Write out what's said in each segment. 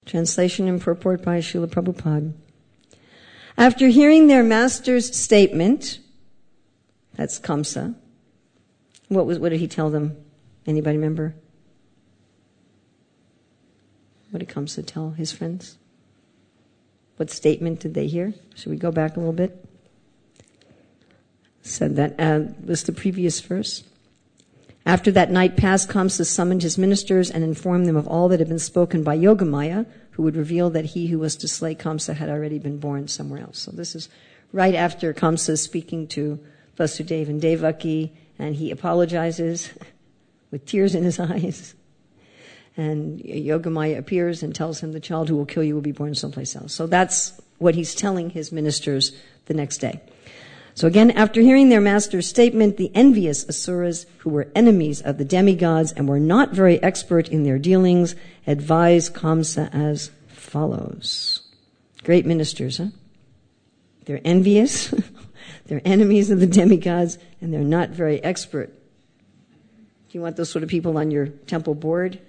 Translation and purport by Srila Prabhupada. After hearing their master's statement, that's Kamsa, what did he tell them? Anybody remember? What did Kamsa tell his friends? What statement did they hear? Should we go back a little bit? Said that was the previous verse. After that night passed, Kamsa summoned his ministers and informed them of all that had been spoken by Yogamaya, who would reveal that he who was to slay Kamsa had already been born somewhere else. So this is right after Kamsa is speaking to Vasudeva and Devaki, and he apologizes with tears in his eyes. And Yogamaya appears and tells him the child who will kill you will be born someplace else. So that's what he's telling his ministers the next day. So again, after hearing their master's statement, the envious Asuras, who were enemies of the demigods and were not very expert in their dealings, advised Kamsa as follows. Great ministers, huh? They're envious, they're enemies of the demigods, and they're not very expert. Do you want those sort of people on your temple board?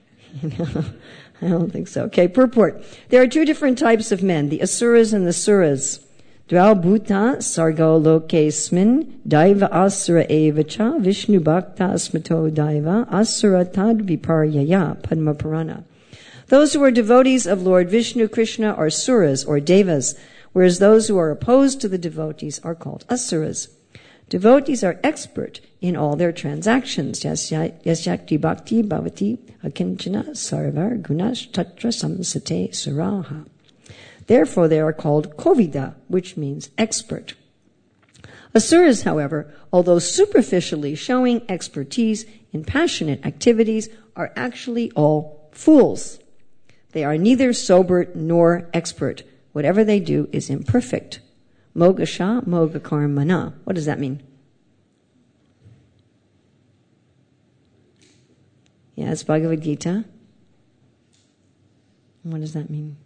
I don't think so. Okay, purport. There are two different types of men, the Asuras and the Suras. Dvau bhuta sargo lokesmin daiva asura evacha vishnu bhakta asmato daiva asura tad viparyaya padma purana. Those who are devotees of Lord Vishnu, Krishna are suras or devas, whereas those who are opposed to the devotees are called asuras. Devotees are expert in all their transactions. Yasyakti bhakti bhavati akinchana sarvar gunash tatra samsate suraha. Therefore, they are called kovida, which means expert. Asuras, however, although superficially showing expertise in passionate activities, are actually all fools. They are neither sober nor expert. Whatever they do is imperfect. Mogasha moga karmana. What does that mean? Yeah, it's Bhagavad Gita. What does that mean?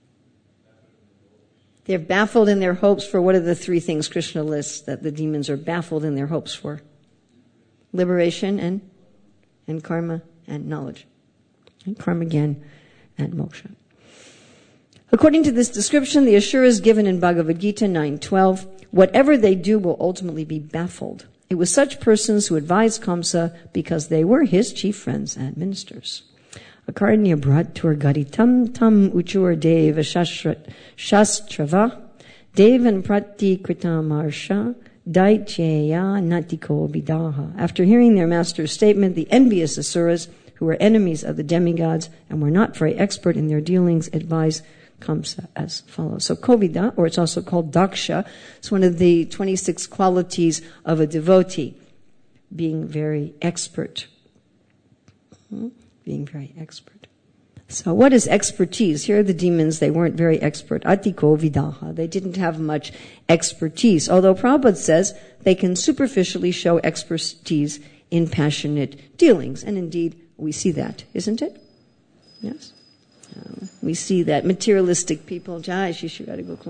They're baffled in their hopes for what are the three things Krishna lists that the demons are baffled in their hopes for? Liberation and karma and knowledge. And karma again and moksha. According to this description, the Asuras given in Bhagavad Gita 9:12, whatever they do will ultimately be baffled. It was such persons who advised Kamsa because they were his chief friends and ministers. Akarnya bhratur garitam tam uchur deva shastrava devan prati kritamarsha daityeya natiko vidaha. After hearing their master's statement, the envious Asuras, who were enemies of the demigods and were not very expert in their dealings, advised Kamsa as follows. So Kovida, or it's also called Daksha, is one of the 26 qualities of a devotee, being very expert. Being very expert. So what is expertise? Here are the demons, they weren't very expert. Atiko vidaha, they didn't have much expertise. Although Prabhupada says they can superficially show expertise in passionate dealings. And indeed, we see that, isn't it? Yes? We see that materialistic people, we see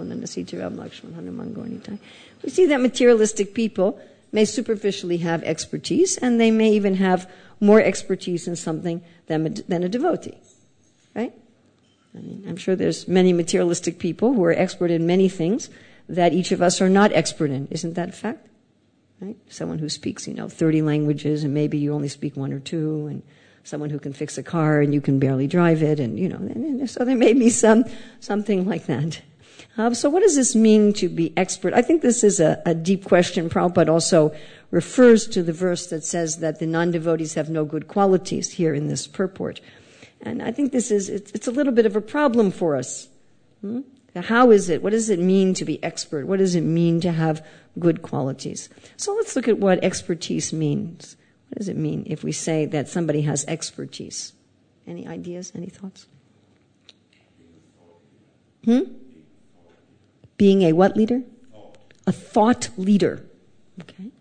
that materialistic people may superficially have expertise, and they may even have more expertise in something than a devotee. Right? I mean, I'm sure there's many materialistic people who are expert in many things that each of us are not expert in. Isn't that a fact? Right? Someone who speaks, 30 languages, and maybe you only speak one or two, and someone who can fix a car and you can barely drive it, and so there may be something like that. So what does this mean to be expert? I think this is a deep question. Prabhupada also refers to the verse that says that the non-devotees have no good qualities here in this purport. And I think it's a little bit of a problem for us. How is it? What does it mean to be expert? What does it mean to have good qualities? So let's look at what expertise means. What does it mean if we say that somebody has expertise? Any ideas? Any thoughts? Being a what leader? A thought leader. Okay.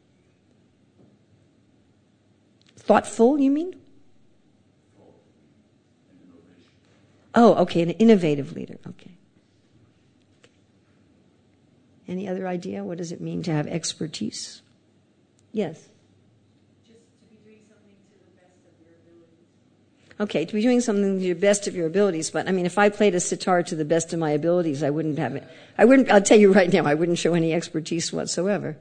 Thoughtful, you mean? Oh, okay, an innovative leader. Okay. Any other idea? What does it mean to have expertise? Yes. Okay, to be doing something to the best of your abilities, but I mean, if I played a sitar to the best of my abilities, I wouldn't have it. I'll tell you right now, I wouldn't show any expertise whatsoever.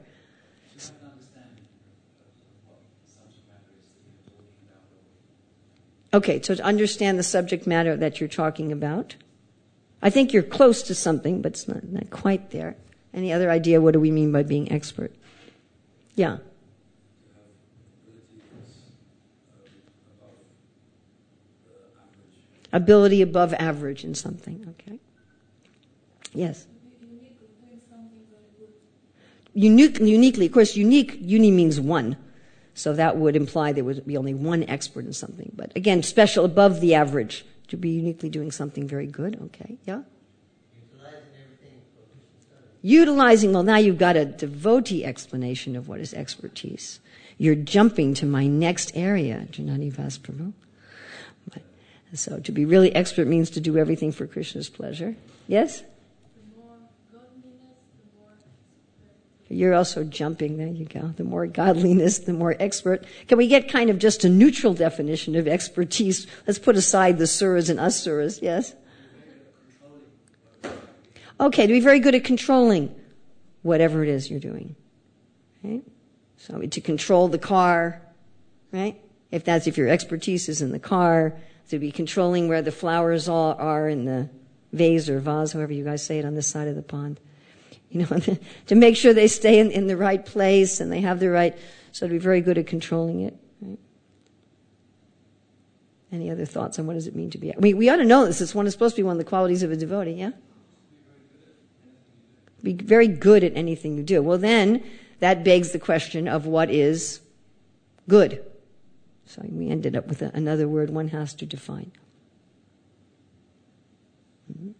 Okay, so to understand the subject matter that you're talking about, I think you're close to something, but it's not quite there. Any other idea what do we mean by being expert? Yeah. Ability above average in something, okay. Yes. Uniquely, of course, uni means one. So that would imply there would be only one expert in something. But again, special, above the average, to be uniquely doing something very good, okay, yeah? Utilizing, well, now you've got a devotee explanation of what is expertise. You're jumping to my next area, Janani Vasprabhu. So to be really expert means to do everything for Krishna's pleasure. Yes? The more godliness, the more expert. You're also jumping. There you go. The more godliness, the more expert. Can we get kind of just a neutral definition of expertise? Let's put aside the suras and asuras. Yes? Okay, to be very good at controlling whatever it is you're doing. Right? So to control the car, right? If your expertise is in the car, to be controlling where the flowers are in the vase or vase, however you guys say it on this side of the pond. You know, to make sure they stay in the right place and they have the right, so to be very good at controlling it. Right? Any other thoughts on what does it mean to be? We ought to know this. It's supposed to be one of the qualities of a devotee, yeah? Be very good at anything you do. Well, then, that begs the question of what is good. So we ended up with another word one has to define. Mm-hmm.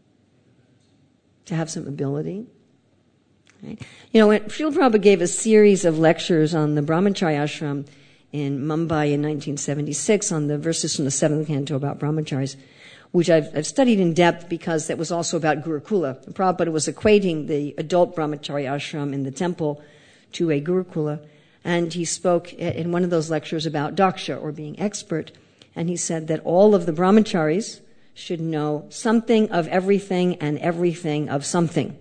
To have some ability. Right? You know, when Srila Prabhupada gave a series of lectures on the Brahmacharya ashram in Mumbai in 1976 on the verses from the 7th canto about brahmacharis, which I've studied in depth because that was also about Gurukula. Prabhupada was equating the adult brahmacharya ashram in the temple to a Gurukula. And he spoke in one of those lectures about daksha, or being expert. And he said that all of the brahmacharis should know something of everything and everything of something.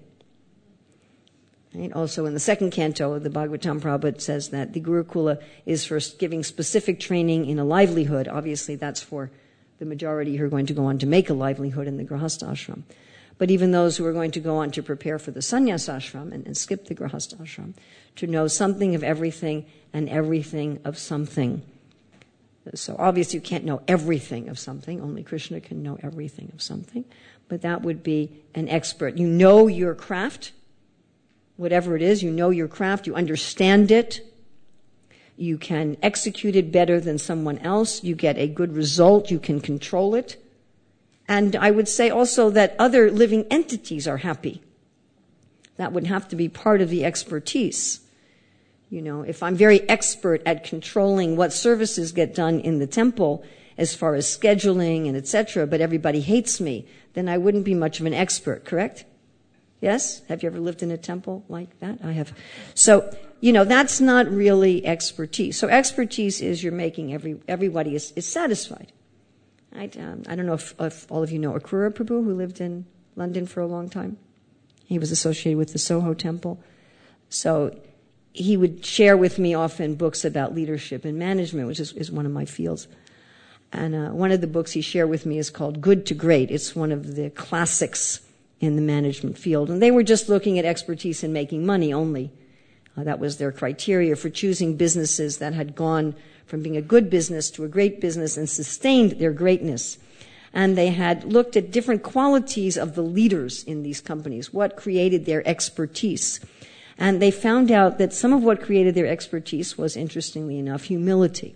Right? Also in the 2nd canto of the Bhagavatam, Prabhupada says that the Gurukula is for giving specific training in a livelihood. Obviously that's for the majority who are going to go on to make a livelihood in the Grahastha ashram. But even those who are going to go on to prepare for the sannyas ashram and skip the Grahastha ashram, to know something of everything and everything of something. So obviously you can't know everything of something. Only Krishna can know everything of something. But that would be an expert. You know your craft, whatever it is. You know your craft. You understand it. You can execute it better than someone else. You get a good result. You can control it. And I would say also that other living entities are happy. That would have to be part of the expertise. You know, if I'm very expert at controlling what services get done in the temple as far as scheduling and etc., but everybody hates me, then I wouldn't be much of an expert, correct? Yes? Have you ever lived in a temple like that? I have. So, you know, that's not really expertise. So expertise is you're making everybody is satisfied. I don't know if all of you know Akrura Prabhu, who lived in London for a long time. He was associated with the Soho Temple. So he would share with me often books about leadership and management, which is one of my fields. And one of the books he shared with me is called Good to Great. It's one of the classics in the management field. And they were just looking at expertise in making money only. That was their criteria for choosing businesses that had gone from being a good business to a great business and sustained their greatness. And they had looked at different qualities of the leaders in these companies, what created their expertise. And they found out that some of what created their expertise was, interestingly enough, humility.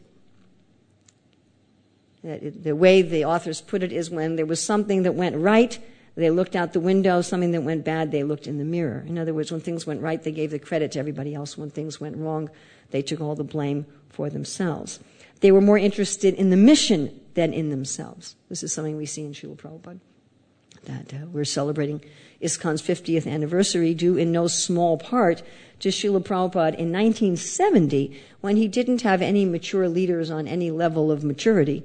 The way the authors put it is when there was something that went right, they looked out the window. Something that went bad, they looked in the mirror. In other words, when things went right, they gave the credit to everybody else. When things went wrong, they took all the blame for themselves. They were more interested in the mission than in themselves. This is something we see in Srila Prabhupada. That we're celebrating ISKCON's 50th anniversary, due in no small part to Srila Prabhupada in 1970, when he didn't have any mature leaders on any level of maturity.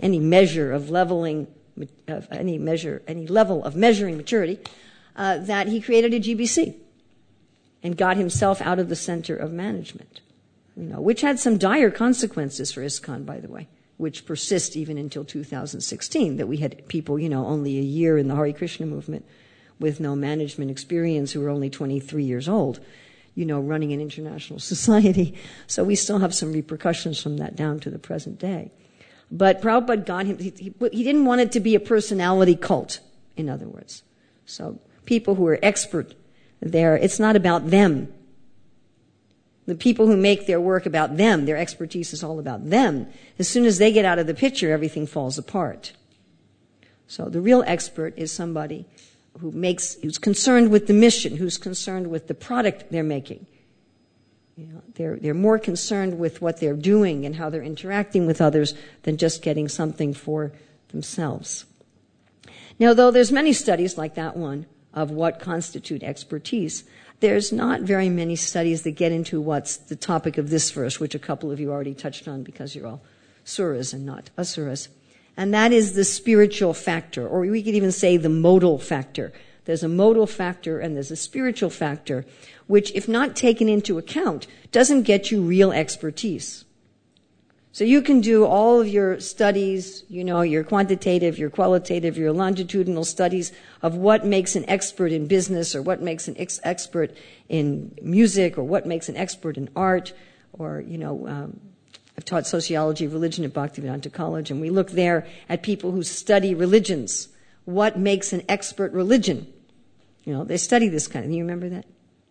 any measure of leveling, any level of measuring maturity, that he created a GBC and got himself out of the center of management, which had some dire consequences for ISKCON, by the way, which persist even until 2016, that we had people, only a year in the Hare Krishna movement with no management experience who were only 23 years old, running an international society. So we still have some repercussions from that down to the present day. But Prabhupada got him, he didn't want it to be a personality cult, in other words. So people who are expert there, it's not about them. The people who make their work about them, their expertise is all about them. As soon as they get out of the picture, everything falls apart. So the real expert is somebody who's concerned with the mission, who's concerned with the product they're making. They're more concerned with what they're doing and how they're interacting with others than just getting something for themselves. Now, though there's many studies like that one of what constitute expertise, there's not very many studies that get into what's the topic of this verse, which a couple of you already touched on because you're all suras and not asuras. And that is the spiritual factor, or we could even say the modal factor. There's a modal factor and there's a spiritual factor, which, if not taken into account, doesn't get you real expertise. So you can do all of your studies, your quantitative, your qualitative, your longitudinal studies of what makes an expert in business or what makes an expert in music or what makes an expert in art or, I've taught sociology of religion at Bhaktivedanta College, and we look there at people who study religions. What makes an expert religion? They study this kind of thing. You remember that?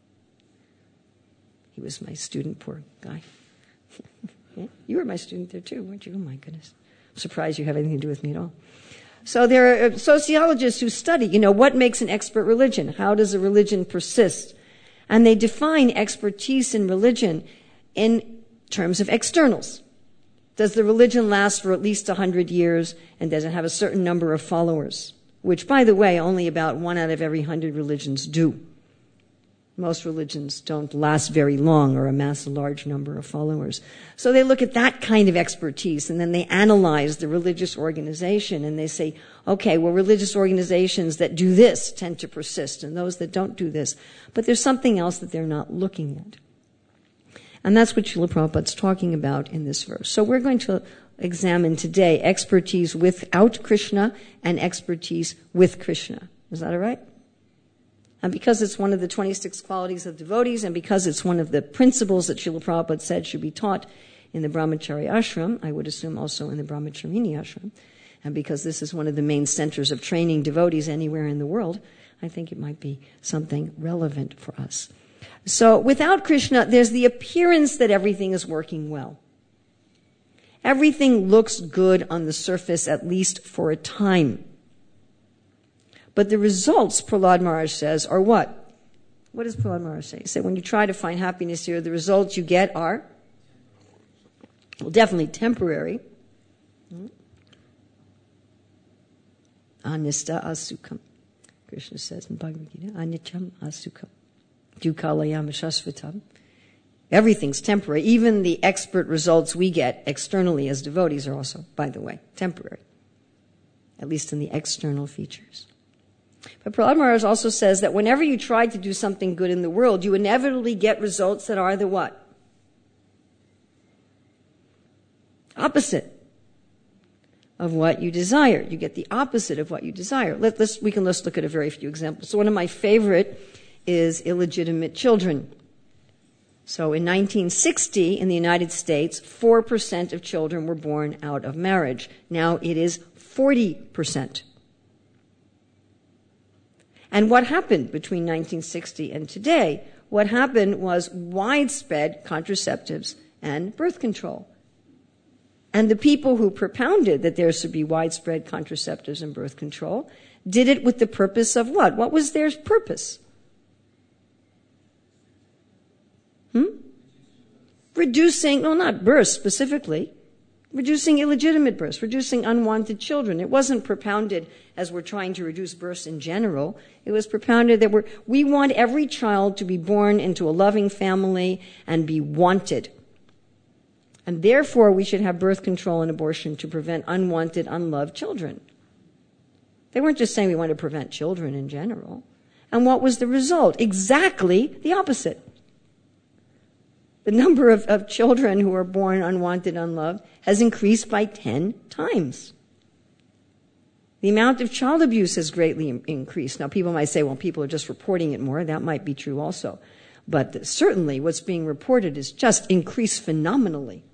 He was my student, poor guy. Yeah? You were my student there too, weren't you? Oh my goodness. I'm surprised you have anything to do with me at all. So there are sociologists who study, what makes an expert religion? How does a religion persist? And they define expertise in religion in terms of externals. Does the religion last for at least 100 years, and does it have a certain number of followers? Which, by the way, only about 1 out of every 100 religions do. Most religions don't last very long or amass a large number of followers. So they look at that kind of expertise, and then they analyze the religious organization, and they say, okay, well, religious organizations that do this tend to persist, and those that don't do this. But there's something else that they're not looking at. And that's what Srila Prabhupada's talking about in this verse. So we're going to examine today expertise without Krishna and expertise with Krishna. Is that all right? And because it's one of the 26 qualities of devotees, and because it's one of the principles that Srila Prabhupada said should be taught in the Brahmachari ashram, I would assume also in the Brahmacharini ashram, and because this is one of the main centers of training devotees anywhere in the world, I think it might be something relevant for us. So without Krishna, there's the appearance that everything is working well. Everything looks good on the surface, at least for a time. But the results, Prahlad Maharaj says, are what? What does Prahlad Maharaj say? He said, when you try to find happiness here, the results you get are, well, definitely temporary. Anista asukham. Krishna says in Bhagavad Gita, anityam asukham. Dukalayam shashvatam. Everything's temporary. Even the expert results we get externally as devotees are also, by the way, temporary. At least in the external features. But Prahlad Maharaj also says that whenever you try to do something good in the world, you inevitably get results that are the what? Opposite of what you desire. You get the opposite of what you desire. We can look at a very few examples. So one of my favorite is illegitimate children. So in 1960, in the United States, 4% of children were born out of marriage. Now it is 40%. And what happened between 1960 and today? What happened was widespread contraceptives and birth control. And the people who propounded that there should be widespread contraceptives and birth control did it with the purpose of what? What was their purpose? Reducing, no, not births specifically, reducing illegitimate births, reducing unwanted children. It wasn't propounded as we're trying to reduce births in general. It was propounded that we want every child to be born into a loving family and be wanted. And therefore, we should have birth control and abortion to prevent unwanted, unloved children. They weren't just saying we want to prevent children in general. And what was the result? Exactly the opposite. The number of children who are born unwanted, unloved has increased by 10 times. The amount of child abuse has greatly increased. Now, people might say, well, people are just reporting it more. That might be true also. But certainly what's being reported is just increased phenomenally.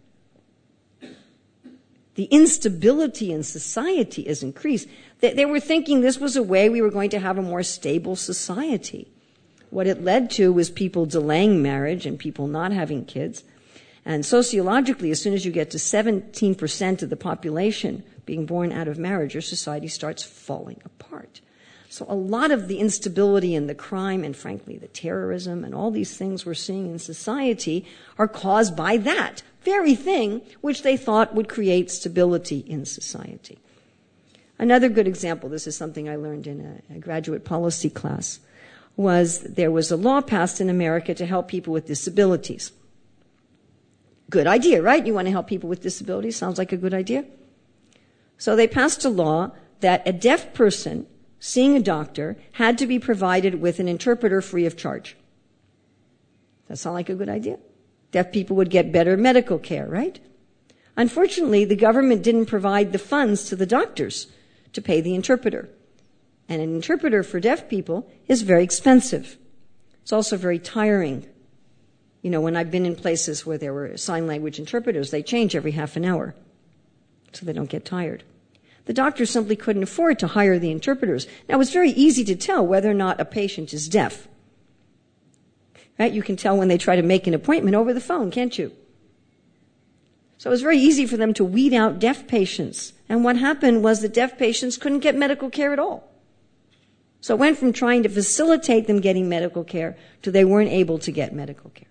The instability in society is increased. They were thinking this was a way we were going to have a more stable society. What it led to was people delaying marriage and people not having kids. And sociologically, as soon as you get to 17% of the population being born out of marriage, your society starts falling apart. So a lot of the instability and the crime and, frankly, the terrorism and all these things we're seeing in society are caused by that very thing which they thought would create stability in society. Another good example, this is something I learned in a graduate policy class, was there was a law passed in America to help people with disabilities. Good idea, right? You want to help people with disabilities? Sounds like a good idea. So they passed a law that a deaf person seeing a doctor had to be provided with an interpreter free of charge. That sound like a good idea? Deaf people would get better medical care, right? Unfortunately, the government didn't provide the funds to the doctors to pay the interpreter. And an interpreter for deaf people is very expensive. It's also very tiring. You know, when I've been in places where there were sign language interpreters, they change every half an hour so they don't get tired. The doctors simply couldn't afford to hire the interpreters. Now, it's very easy to tell whether or not a patient is deaf. Right? You can tell when they try to make an appointment over the phone, can't you? So it was very easy for them to weed out deaf patients. And what happened was the deaf patients couldn't get medical care at all. So it went from trying to facilitate them getting medical care to they weren't able to get medical care.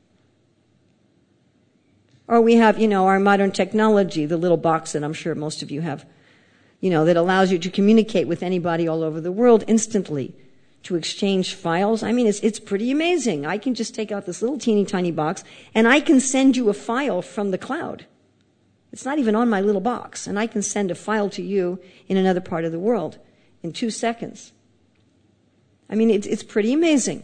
Or we have, our modern technology, the little box that I'm sure most of you have, that allows you to communicate with anybody all over the world instantly, to exchange files. I mean, it's pretty amazing. I can just take out this little teeny tiny box and I can send you a file from the cloud. It's not even on my little box, and I can send a file to you in another part of the world in 2 seconds. I mean, it's pretty amazing.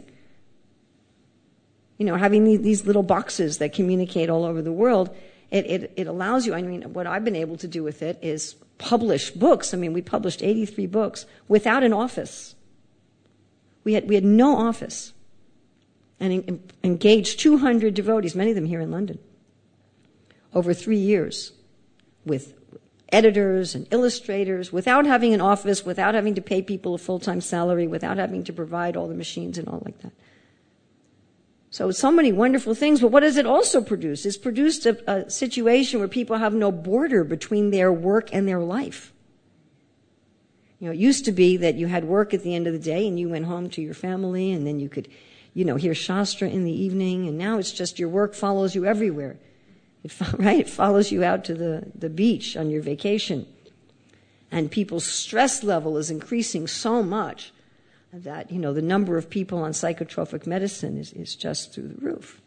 Having these little boxes that communicate all over the world, it allows you, what I've been able to do with it is publish books. We published 83 books without an office. We had no office, and engaged 200 devotees, many of them here in London, over 3 years, with editors and illustrators, without having an office, without having to pay people a full-time salary, without having to provide all the machines and all like that. So many wonderful things, but what does it also produce? It's produced a situation where people have no border between their work and their life. It used to be that you had work at the end of the day and you went home to your family and then you could, hear Shastra in the evening, and now it's just your work follows you everywhere. It follows you out to the beach on your vacation. And people's stress level is increasing so much that, the number of people on psychotropic medicine is just through the roof.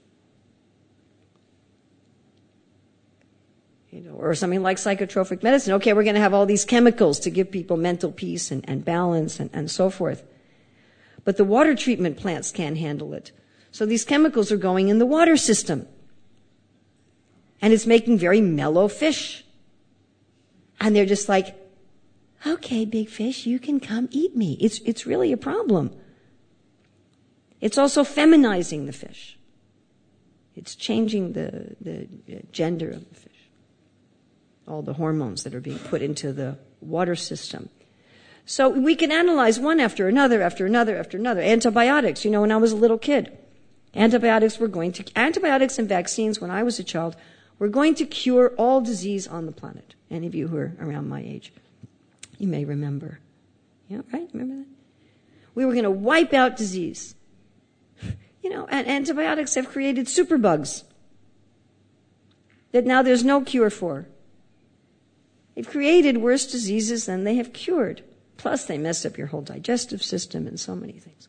Or something like psychotropic medicine. Okay, we're going to have all these chemicals to give people mental peace and balance and so forth. But the water treatment plants can't handle it. So these chemicals are going in the water system. And it's making very mellow fish. And they're just like, okay, big fish, you can come eat me. It's really a problem. It's also feminizing the fish. It's changing the gender of the fish. All the hormones that are being put into the water system. So we can analyze one after another, after another, after another. Antibiotics, when I was a little kid. Antibiotics and vaccines when I was a child were going to cure all disease on the planet. Any of you who are around my age, you may remember. Yeah, right? Remember that? We were going to wipe out disease. And antibiotics have created superbugs that now there's no cure for. They've created worse diseases than they have cured. Plus, they mess up your whole digestive system and so many things.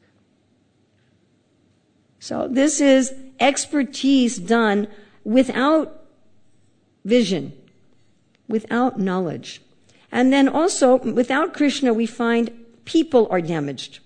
So this is expertise done without vision, without knowledge. And then also, without Krishna, we find people are damaged.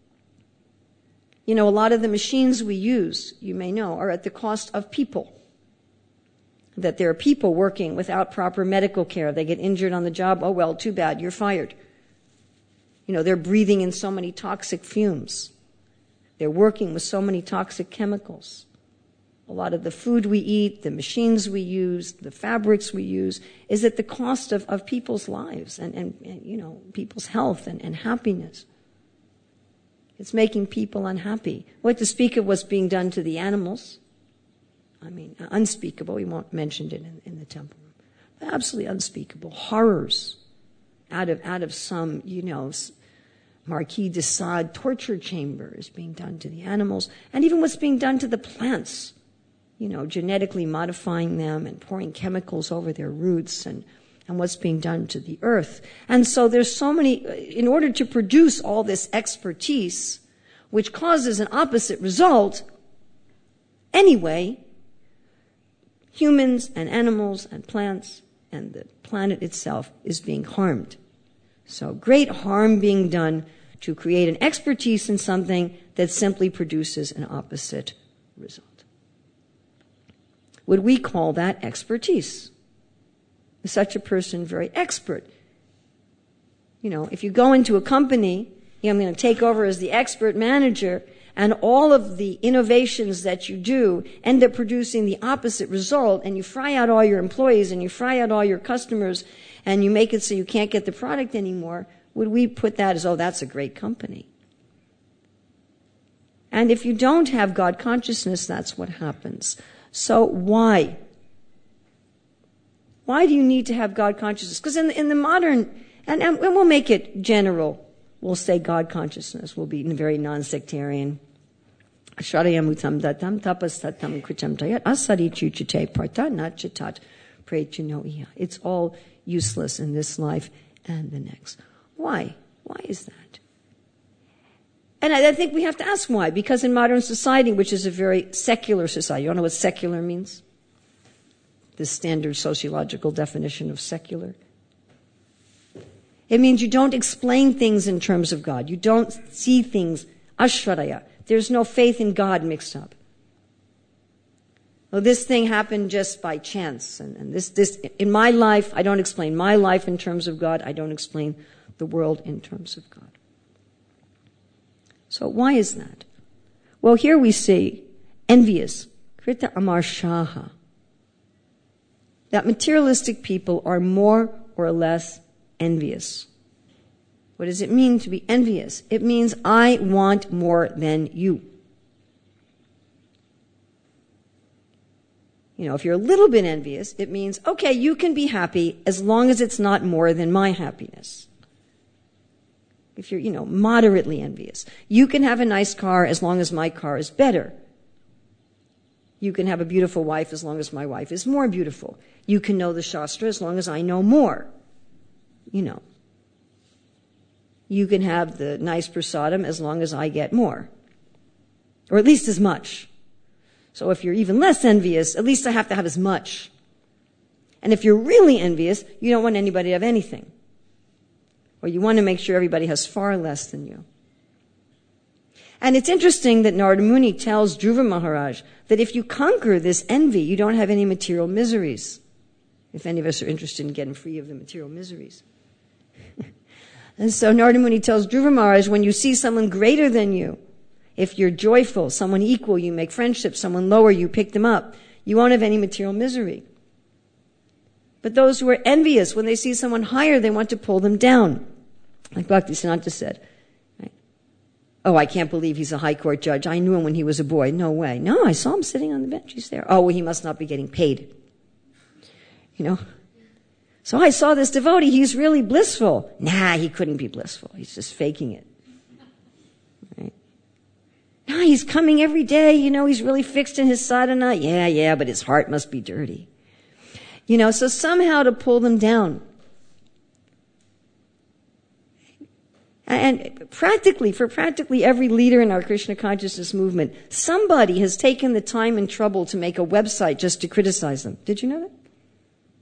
A lot of the machines we use, you may know, are at the cost of people. That there are people working without proper medical care. They get injured on the job. Oh, well, too bad, you're fired. They're breathing in so many toxic fumes. They're working with so many toxic chemicals. A lot of the food we eat, the machines we use, the fabrics we use, is at the cost of people's lives and people's health and happiness. It's making people unhappy. What to speak of what's being done to the animals. Unspeakable. We won't mention it in the temple room. Absolutely unspeakable. Horrors out of some, Marquis de Sade torture chamber is being done to the animals. And even what's being done to the plants. Genetically modifying them and pouring chemicals over their roots and what's being done to the earth. And so there's so many, in order to produce all this expertise, which causes an opposite result, anyway, humans and animals and plants and the planet itself is being harmed. So great harm being done to create an expertise in something that simply produces an opposite result. Would we call that expertise? Is such a person very expert? If you go into a company, I'm going to take over as the expert manager, and all of the innovations that you do end up producing the opposite result, and you fry out all your employees, and you fry out all your customers, and you make it so you can't get the product anymore, would we put that as, oh, that's a great company? And if you don't have God consciousness, that's what happens. So why? Why do you need to have God consciousness? Because in the modern, and we'll make it general, we'll say God consciousness will be very non-sectarian. Sharayamutam datam tapasatam kritam tayat asari chuchite parta nachitat prechinoiya. It's all useless in this life and the next. Why? Why is that? And I think we have to ask why. Because in modern society, which is a very secular society, you don't know what secular means? The standard sociological definition of secular. It means you don't explain things in terms of God. You don't see things ashvaraya. There's no faith in God mixed up. Well, this thing happened just by chance. And this in my life, I don't explain my life in terms of God. I don't explain the world in terms of God. So why is that? Well, here we see envious, krita amar shaha, that materialistic people are more or less envious. What does it mean to be envious? It means I want more than you. If you're a little bit envious, it means, okay, you can be happy as long as it's not more than my happiness. If you're, moderately envious. You can have a nice car as long as my car is better. You can have a beautiful wife as long as my wife is more beautiful. You can know the Shastra as long as I know more. You can have the nice prasadam as long as I get more. Or at least as much. So if you're even less envious, at least I have to have as much. And if you're really envious, you don't want anybody to have anything. Or you want to make sure everybody has far less than you. And it's interesting that Narada Muni tells Dhruva Maharaj that if you conquer this envy, you don't have any material miseries. If any of us are interested in getting free of the material miseries. And so Narada Muni tells Dhruva Maharaj, when you see someone greater than you, if you're joyful, someone equal, you make friendship, someone lower, you pick them up, you won't have any material misery. But those who are envious, when they see someone higher, they want to pull them down. Like Bhaktisiddhanta said, right? Oh, I can't believe he's a high court judge. I knew him when he was a boy. No way. No, I saw him sitting on the bench. He's there. Oh, well, he must not be getting paid. So I saw this devotee. He's really blissful. Nah, he couldn't be blissful. He's just faking it. Right? Nah, he's coming every day. He's really fixed in his sadhana. Yeah, but his heart must be dirty. So somehow to pull them down. And for practically every leader in our Krishna consciousness movement, somebody has taken the time and trouble to make a website just to criticize them. Did you know that?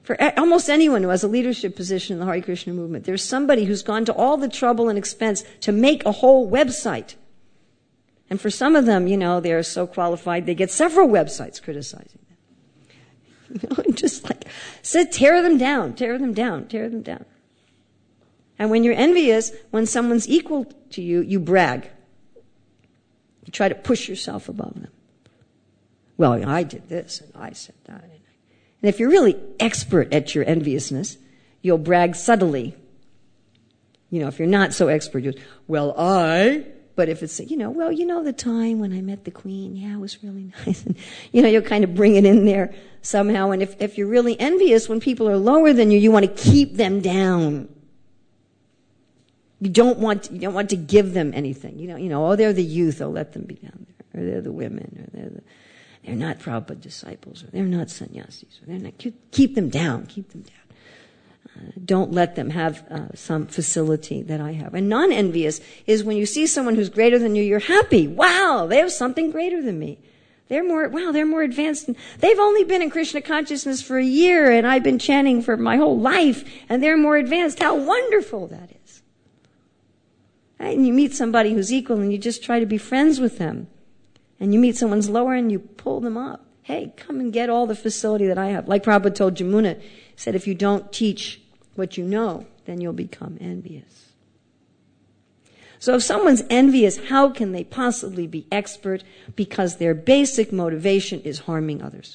For almost anyone who has a leadership position in the Hare Krishna movement, there's somebody who's gone to all the trouble and expense to make a whole website. And for some of them, they're so qualified, they get several websites criticizing them. And just tear them down, tear them down, tear them down. And when you're envious, when someone's equal to you, you brag. You try to push yourself above them. Well, I did this and I said that. And if you're really expert at your enviousness, you'll brag subtly. If you're not so expert, but if it's, the time when I met the queen, it was really nice. And, you'll kind of bring it in there somehow. And if you're really envious, when people are lower than you, you want to keep them down. You don't want to give them anything. They're the youth, let them be down there. Or they're the women, or they're not Prabhupada disciples, or they're not sannyasis, or they're not. Keep them down. Keep them down. Don't let them have some facility that I have. And non-envious is when you see someone who's greater than you, you're happy. Wow, they have something greater than me. They're more advanced. They've only been in Krishna consciousness for a year, and I've been chanting for my whole life, and they're more advanced. How wonderful that is. Right? And you meet somebody who's equal, and you just try to be friends with them. And you meet someone's lower and you pull them up. Hey, come and get all the facility that I have. Like Prabhupada told Jamuna, he said, if you don't teach what you know, then you'll become envious. So if someone's envious, how can they possibly be expert? Because their basic motivation is harming others.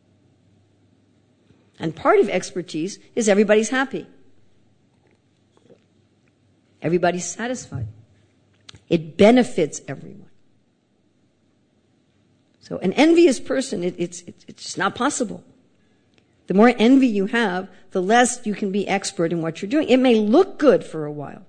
And part of expertise is everybody's happy. Everybody's satisfied. It benefits everyone. So an envious person, it's just not possible. The more envy you have, the less you can be expert in what you're doing. It may look good for a while.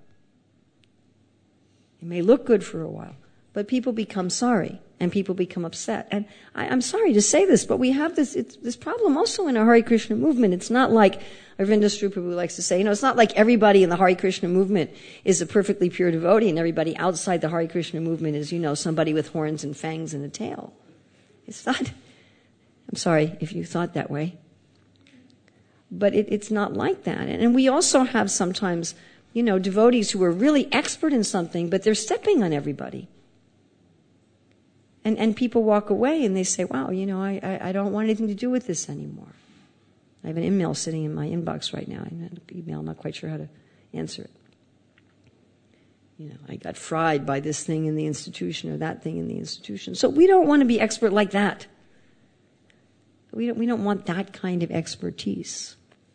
But people become sorry and people become upset. And I'm sorry to say this, but we have this problem also in our Hare Krishna movement. It's not like Arvinda Sri Prabhu likes to say, it's not like everybody in the Hare Krishna movement is a perfectly pure devotee and everybody outside the Hare Krishna movement is, somebody with horns and fangs and a tail. It's not. I'm sorry if you thought that way. But it's not like that. And we also have sometimes, devotees who are really expert in something, but they're stepping on everybody. And people walk away and they say, wow, I don't want anything to do with this anymore. I have an email sitting in my inbox right now. I'm not quite sure how to answer it. I got fried by this thing in the institution or that thing in the institution. So we don't want to be expert like that. We don't want that kind of expertise.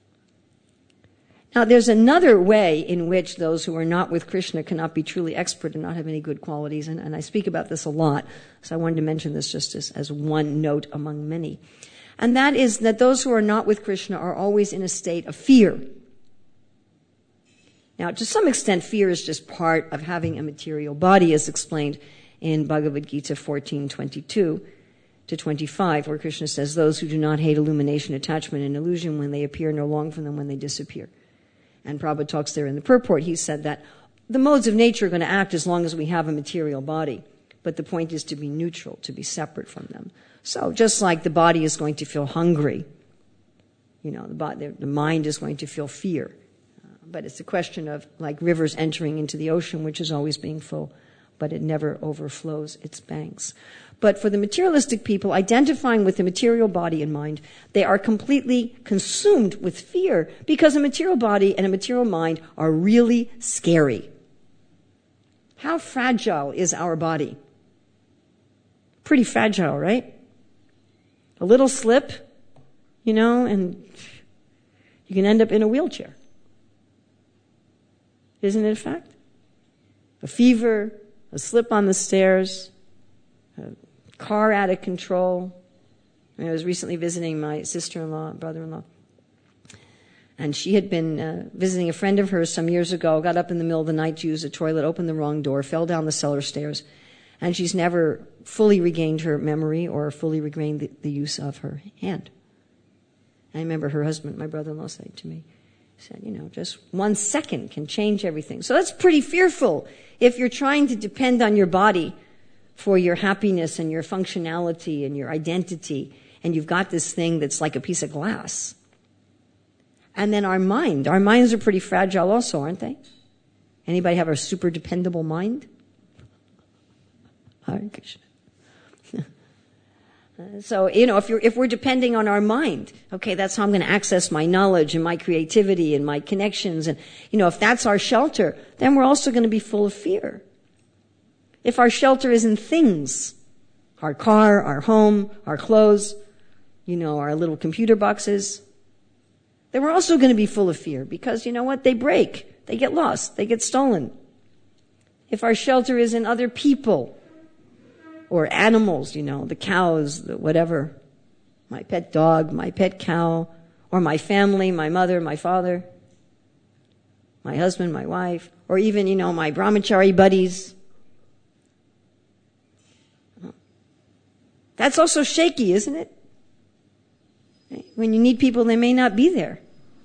Now, there's another way in which those who are not with Krishna cannot be truly expert and not have any good qualities, and I speak about this a lot, so I wanted to mention this just as one note among many. And that is that those who are not with Krishna are always in a state of fear. Now, to some extent, fear is just part of having a material body, as explained in Bhagavad Gita 14:22-25, where Krishna says, those who do not hate illumination, attachment, and illusion when they appear, nor long for them when they disappear. And Prabhupada talks there in the purport. He said that the modes of nature are going to act as long as we have a material body, but the point is to be neutral, to be separate from them. So just like the body is going to feel hungry, the mind is going to feel fear. But it's a question of like rivers entering into the ocean, which is always being full, but it never overflows its banks. But for the materialistic people, identifying with the material body and mind, they are completely consumed with fear because a material body and a material mind are really scary. How fragile is our body? Pretty fragile, right? A little slip, and you can end up in a wheelchair. Isn't it a fact? A fever, a slip on the stairs, a car out of control. I was recently visiting my sister-in-law, brother-in-law, and she had been visiting a friend of hers some years ago, got up in the middle of the night to use a toilet, opened the wrong door, fell down the cellar stairs, and she's never fully regained her memory or fully regained the use of her hand. I remember her husband, my brother-in-law, said to me, he said, just 1 second can change everything. So that's pretty fearful if you're trying to depend on your body for your happiness and your functionality and your identity, and you've got this thing that's like a piece of glass. And then our mind. Our minds are pretty fragile also, aren't they? Anybody have a super dependable mind? Hare Krishna. So, if we're depending on our mind, okay, that's how I'm going to access my knowledge and my creativity and my connections. And, if that's our shelter, then we're also going to be full of fear. If our shelter is in things, our car, our home, our clothes, our little computer boxes, then we're also going to be full of fear because, they break, they get lost, they get stolen. If our shelter is in other people, or animals, the cows, the whatever, my pet dog, my pet cow, or my family, my mother, my father, my husband, my wife, or even, my brahmachari buddies. That's also shaky, isn't it? When you need people, they may not be there.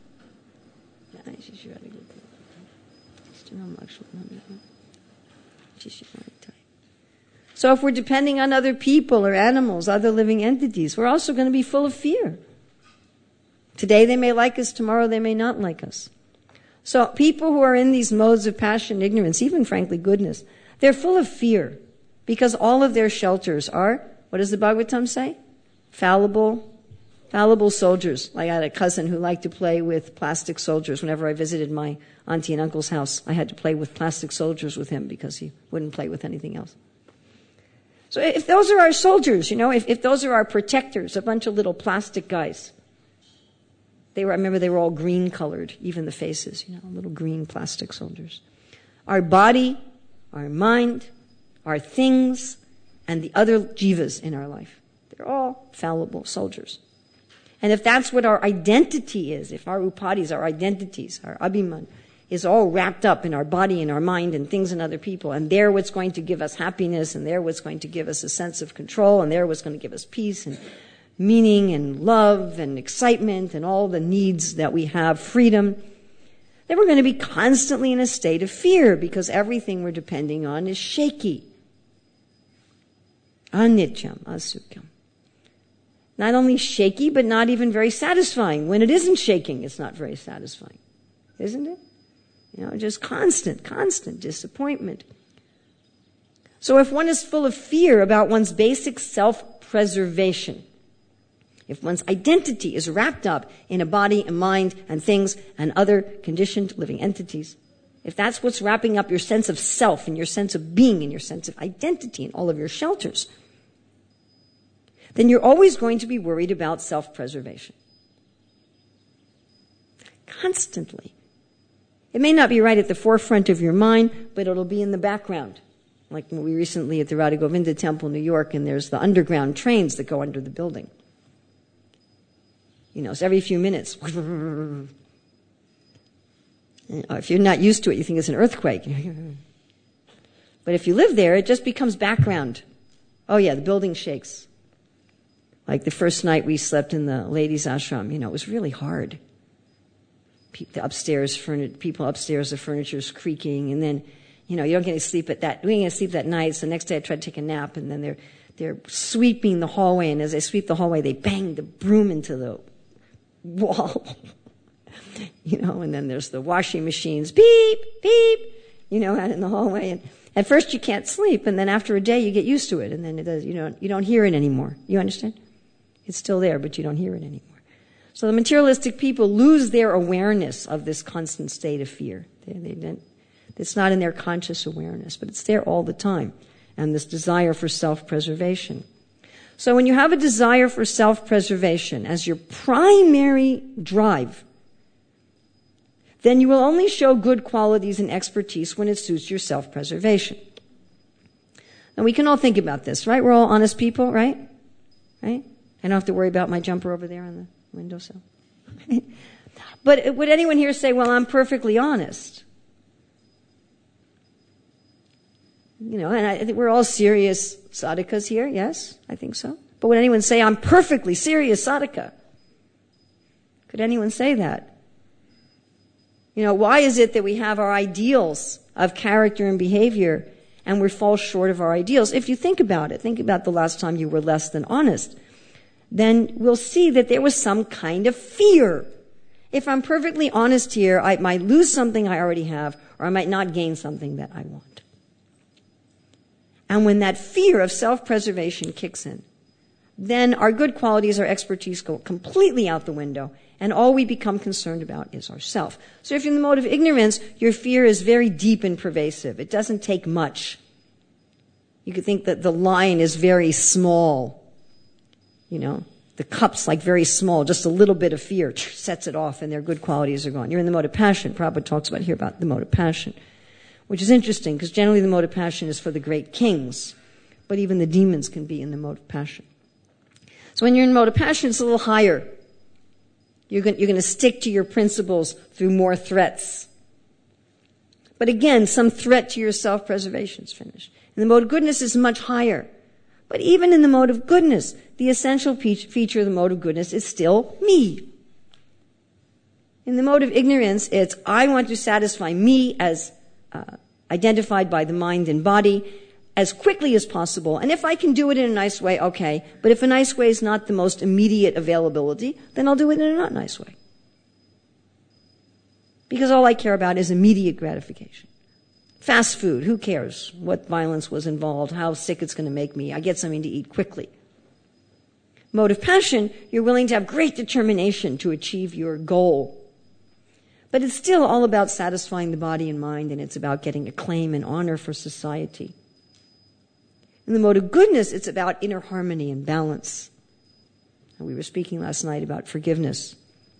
So if we're depending on other people or animals, other living entities, we're also going to be full of fear. Today they may like us, tomorrow they may not like us. So people who are in these modes of passion, ignorance, even frankly goodness, they're full of fear because all of their shelters are, what does the Bhagavatam say? Fallible soldiers. Like I had a cousin who liked to play with plastic soldiers. Whenever I visited my auntie and uncle's house, I had to play with plastic soldiers with him because he wouldn't play with anything else. So if those are our soldiers, if those are our protectors, a bunch of little plastic guys. I remember they were all green colored, even the faces, little green plastic soldiers. Our body, our mind, our things, and the other jivas in our life. They're all fallible soldiers. And if that's what our identity is, if our upadhis, our identities, our abhiman, is all wrapped up in our body and our mind and things and other people, and they're what's going to give us happiness, and they're what's going to give us a sense of control, and they're what's going to give us peace and meaning and love and excitement and all the needs that we have, freedom, then we're going to be constantly in a state of fear because everything we're depending on is shaky. Anityam, asukham. Not only shaky, but not even very satisfying. When it isn't shaking, it's not very satisfying. Isn't it? Just constant disappointment. So if one is full of fear about one's basic self-preservation, if one's identity is wrapped up in a body and mind and things and other conditioned living entities, if that's what's wrapping up your sense of self and your sense of being and your sense of identity and all of your shelters, then you're always going to be worried about self-preservation. Constantly. It may not be right at the forefront of your mind, but it'll be in the background. Like we recently at the Radha Govinda Temple, New York, and there's the underground trains that go under the building. So every few minutes. If you're not used to it, you think it's an earthquake. But if you live there, it just becomes background. Oh yeah, the building shakes. Like the first night we slept in the ladies' ashram, it was really hard. People upstairs, the furniture's creaking, and then, you don't get any sleep at that. We didn't get sleep that night, so the next day I tried to take a nap, and then they're sweeping the hallway, and as they sweep the hallway, they bang the broom into the wall. And then there's the washing machines, beep, beep, out in the hallway. And at first you can't sleep, and then after a day you get used to it, and then it does, you don't hear it anymore. You understand? It's still there, but you don't hear it anymore. So the materialistic people lose their awareness of this constant state of fear. It's not in their conscious awareness, but it's there all the time. And this desire for self-preservation. So when you have a desire for self-preservation as your primary drive, then you will only show good qualities and expertise when it suits your self-preservation. And we can all think about this, right? We're all honest people, right? Right? I don't have to worry about my jumper over there on the windowsill. But would anyone here say, well, I'm perfectly honest? And I think we're all serious sadhakas here. Yes, I think so. But would anyone say, I'm perfectly serious sadhaka? Could anyone say that? Why is it that we have our ideals of character and behavior and we fall short of our ideals? If you think about it, think about the last time you were less than honest, then we'll see that there was some kind of fear. If I'm perfectly honest here, I might lose something I already have, or I might not gain something that I want. And when that fear of self-preservation kicks in, then our good qualities, our expertise go completely out the window, and all we become concerned about is ourself. So if you're in the mode of ignorance, your fear is very deep and pervasive. It doesn't take much. You could think that the line is very small. The cup's like very small. Just a little bit of fear sets it off, and their good qualities are gone. You're in the mode of passion. Prabhupada talks about here about the mode of passion, which is interesting because generally the mode of passion is for the great kings, but even the demons can be in the mode of passion. So when you're in the mode of passion, it's a little higher. You're going to stick to your principles through more threats. But again, some threat to your self-preservation is finished. And the mode of goodness is much higher. But even in the mode of goodness, the essential feature of the mode of goodness is still me. In the mode of ignorance, it's I want to satisfy me as identified by the mind and body as quickly as possible. And if I can do it in a nice way, okay. But if a nice way is not the most immediate availability, then I'll do it in a not nice way. Because all I care about is immediate gratification. Fast food, who cares what violence was involved, how sick it's going to make me. I get something to eat quickly. Mode of passion, you're willing to have great determination to achieve your goal. But it's still all about satisfying the body and mind, and it's about getting acclaim and honor for society. In the mode of goodness, it's about inner harmony and balance. And we were speaking last night about forgiveness.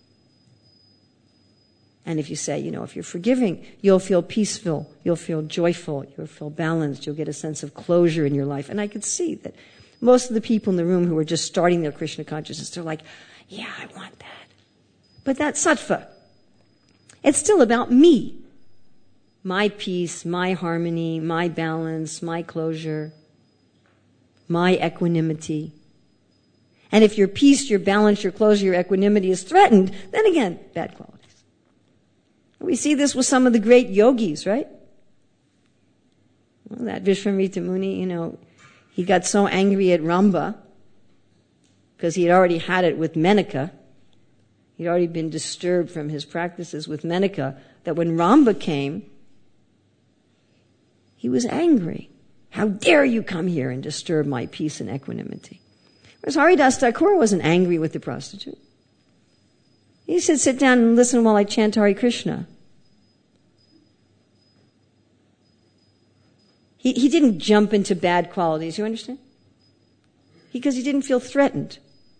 And if you say, if you're forgiving, you'll feel peaceful, you'll feel joyful, you'll feel balanced, you'll get a sense of closure in your life. And I could see that most of the people in the room who were just starting their Krishna consciousness, they're like, yeah, I want that. But that's sattva. It's still about me. My peace, my harmony, my balance, my closure, my equanimity. And if your peace, your balance, your closure, your equanimity is threatened, then again, bad qualities. We see this with some of the great yogis, right? Well, that Vishvamrita Muni, he got so angry at Ramba because he had already had it with Menaka. He'd already been disturbed from his practices with Menaka, that when Ramba came, he was angry. How dare you come here and disturb my peace and equanimity? Whereas Haridas Thakur wasn't angry with the prostitute. He said, sit down and listen while I chant Hare Krishna. He didn't jump into bad qualities, you understand? Because he didn't feel threatened.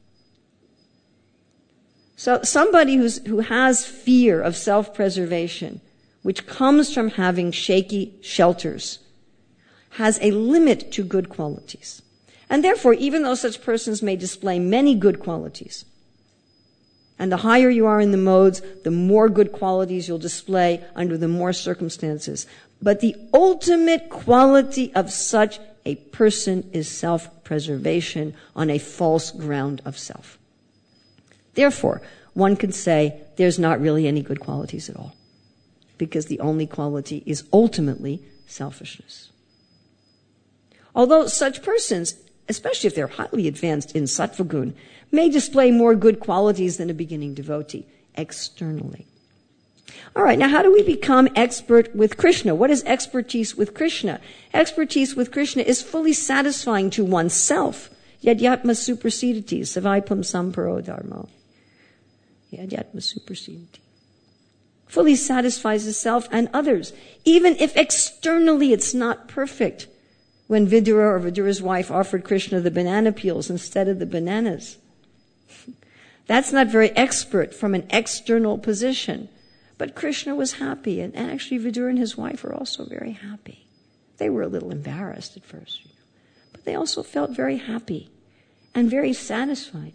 So somebody who has fear of self-preservation, which comes from having shaky shelters, has a limit to good qualities. And therefore, even though such persons may display many good qualities, and the higher you are in the modes, the more good qualities you'll display under the more circumstances. But the ultimate quality of such a person is self-preservation on a false ground of self. Therefore, one can say there's not really any good qualities at all, because the only quality is ultimately selfishness. Although such persons, especially if they're highly advanced in sattva gun, may display more good qualities than a beginning devotee externally. All right, now how do we become expert with Krishna? What is expertise with Krishna? Expertise with Krishna is fully satisfying to oneself. Yadyatma supersediti, savaipam samparo dharma. Yadyatma supersediti. Fully satisfies the self and others, even if externally it's not perfect. When Vidura or Vidura's wife offered Krishna the banana peels instead of the bananas. That's not very expert from an external position. But Krishna was happy, and actually Vidura and his wife were also very happy. They were a little embarrassed at first, but they also felt very happy and very satisfied.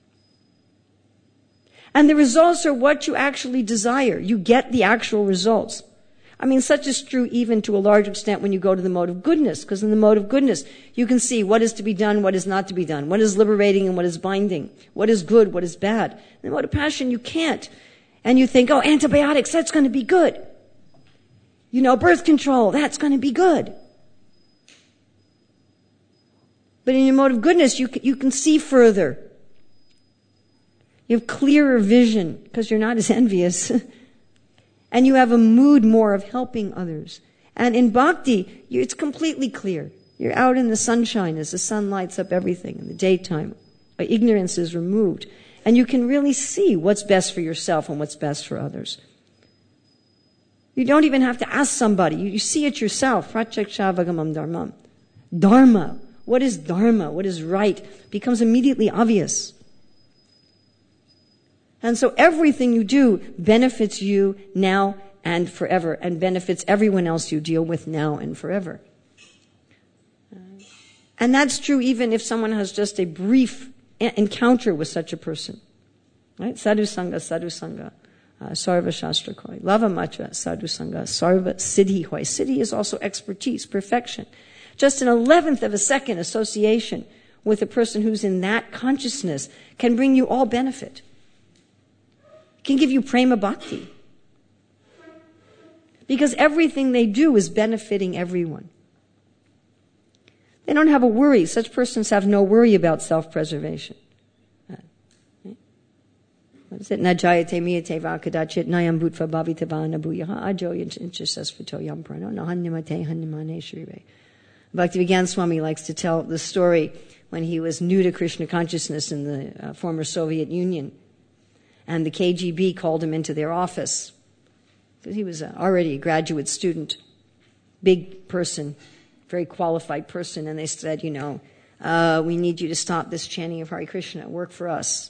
And the results are what you actually desire. You get the actual results. I mean, such is true even to a large extent when you go to the mode of goodness, because in the mode of goodness, you can see what is to be done, what is not to be done, what is liberating and what is binding, what is good, what is bad. In the mode of passion, you can't. And you think, antibiotics, that's going to be good. Birth control, that's going to be good. But in your mode of goodness, you can see further. You have clearer vision because you're not as envious. And you have a mood more of helping others. And in bhakti, it's completely clear. You're out in the sunshine as the sun lights up everything in the daytime. Ignorance is removed. And you can really see what's best for yourself and what's best for others. You don't even have to ask somebody. You see it yourself. Pratyaksha dharmam. Dharma. What is dharma? What is right? Becomes immediately obvious. And so everything you do benefits you now and forever, and benefits everyone else you deal with now and forever. And that's true even if someone has just a brief encounter with such a person. Right? Sadhu Sangha, Sarva Shastra Koi. Lava Matra, Sadhu Sangha, Sarva Siddhi Hoi. Siddhi is also expertise, perfection. Just an 11th of a second association with a person who's in that consciousness can bring you all benefit. Can give you prema bhakti. Because everything they do is benefiting everyone. They don't have a worry. Such persons have no worry about self-preservation. What is it? Najayate miyate va kadachit nayam bhutva bhavitava nabuyaha ajo inchasasvato yamprano nahanyamate hanyamane shrive. Bhaktivedanta Swami likes to tell the story when he was new to Krishna consciousness in the former Soviet Union. And the KGB called him into their office. Because he was already a graduate student, big person, very qualified person. And they said, we need you to stop this chanting of Hare Krishna, work for us.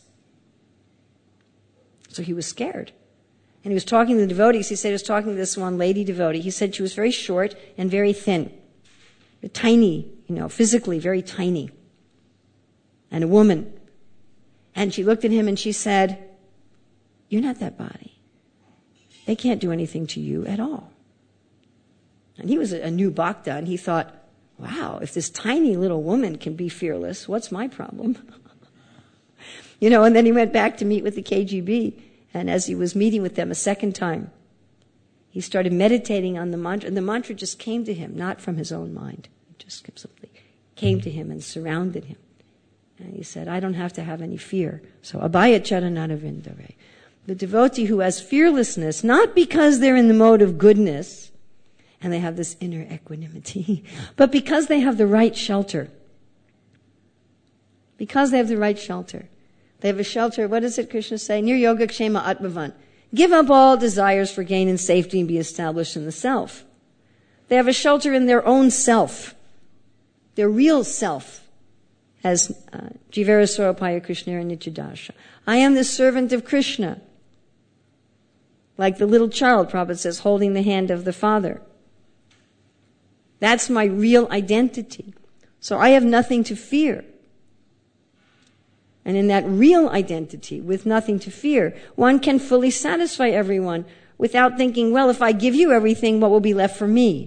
So he was scared. And he was talking to the devotees. He said he was talking to this one lady devotee. He said she was very short and very thin. Tiny, physically very tiny. And a woman. And she looked at him and she said, "You're not that body. They can't do anything to you at all." And he was a new bhakta, and he thought, wow, if this tiny little woman can be fearless, what's my problem? And then he went back to meet with the KGB, and as he was meeting with them a second time, he started meditating on the mantra, and the mantra just came to him, not from his own mind. It just simply came to him and surrounded him. And he said, I don't have to have any fear. So, abhaya charanara vindare. The devotee who has fearlessness, not because they're in the mode of goodness, and they have this inner equanimity, but because they have the right shelter. Because they have the right shelter. They have a shelter, what does it Krishna say? Nir yoga kshema atmavan. Give up all desires for gain and safety and be established in the self. They have a shelter in their own self. Their real self. As Jivera Saurabhaya Krishnara Nityadasha. I am the servant of Krishna. Like the little child, Prabhupada says, holding the hand of the father. That's my real identity. So I have nothing to fear. And in that real identity, with nothing to fear, one can fully satisfy everyone without thinking, well, if I give you everything, what will be left for me?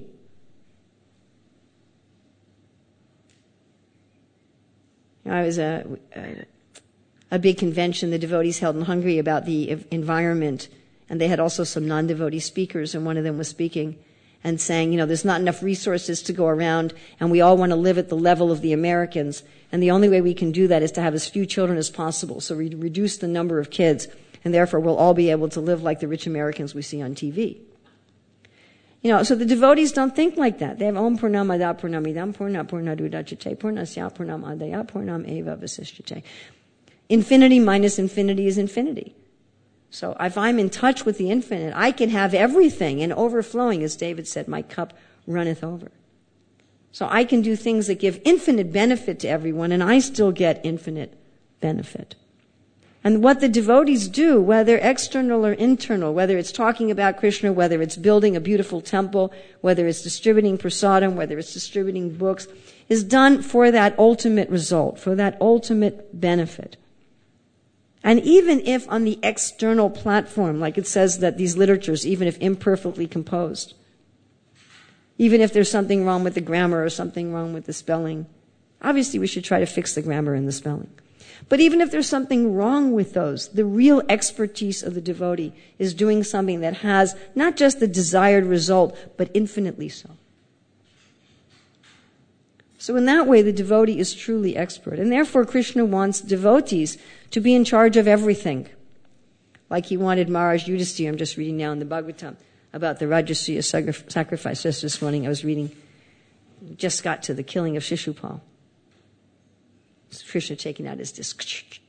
I was a big convention the devotees held in Hungary about the environment, and they had also some non-devotee speakers, and one of them was speaking and saying, there's not enough resources to go around, and we all want to live at the level of the Americans, and the only way we can do that is to have as few children as possible, so we reduce the number of kids, and therefore we'll all be able to live like the rich Americans we see on TV. So the devotees don't think like that. They have Om Purnamada Purnamidam Purna Purnadudachate Purnasya Purnam Adaya Purnam Eva Vasishyate. Infinity minus infinity is infinity. So if I'm in touch with the infinite, I can have everything and overflowing, as David said, my cup runneth over. So I can do things that give infinite benefit to everyone, and I still get infinite benefit. And what the devotees do, whether external or internal, whether it's talking about Krishna, whether it's building a beautiful temple, whether it's distributing prasadam, whether it's distributing books, is done for that ultimate result, for that ultimate benefit. And even if on the external platform, like it says that these literatures, even if imperfectly composed, even if there's something wrong with the grammar or something wrong with the spelling, obviously we should try to fix the grammar and the spelling. But even if there's something wrong with those, the real expertise of the devotee is doing something that has not just the desired result, but infinitely so. So in that way, the devotee is truly expert. And therefore, Krishna wants devotees to be in charge of everything. Like he wanted Maharaj Yudhisthira, I'm just reading now in the Bhagavatam, about the Rajasuya sacrifice. Just this morning I was reading, just got to the killing of Shishupal. Krishna taking out his disc.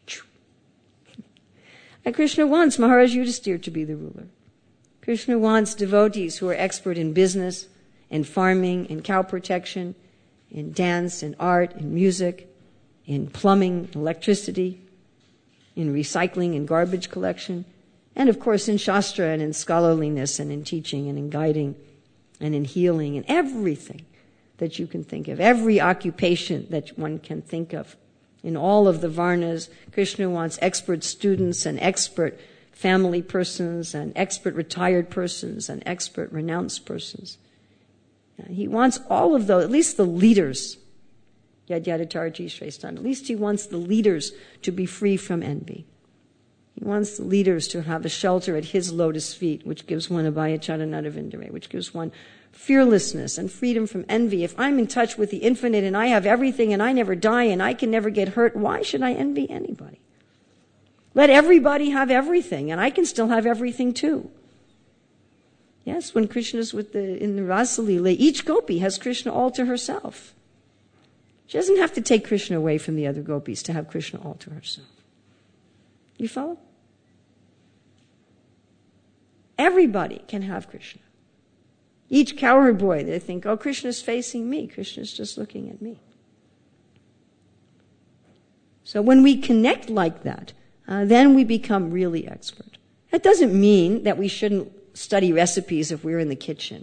And Krishna wants Maharaj Yudhisthira to be the ruler. Krishna wants devotees who are expert in business, in farming, in cow protection, in dance, in art, in music, in plumbing, electricity, in recycling and garbage collection, and of course in Shastra and in scholarliness and in teaching and in guiding and in healing and everything that you can think of, every occupation that one can think of. In all of the Varnas, Krishna wants expert students and expert family persons and expert retired persons and expert renounced persons. He wants all of those, at least the leaders. At least he wants the leaders to be free from envy. He wants the leaders to have a shelter at his lotus feet, which gives one abhayacharanaravindare, which gives one fearlessness and freedom from envy. If I'm in touch with the infinite and I have everything and I never die and I can never get hurt, why should I envy anybody? Let everybody have everything and I can still have everything too. Yes, when Krishna's in the Rasa Leela, each gopi has Krishna all to herself. She doesn't have to take Krishna away from the other gopis to have Krishna all to herself. You follow? Everybody can have Krishna. Each cowherd boy, they think, oh, Krishna's facing me. Krishna's just looking at me. So when we connect like that, then we become really expert. That doesn't mean that we shouldn't study recipes if we're in the kitchen.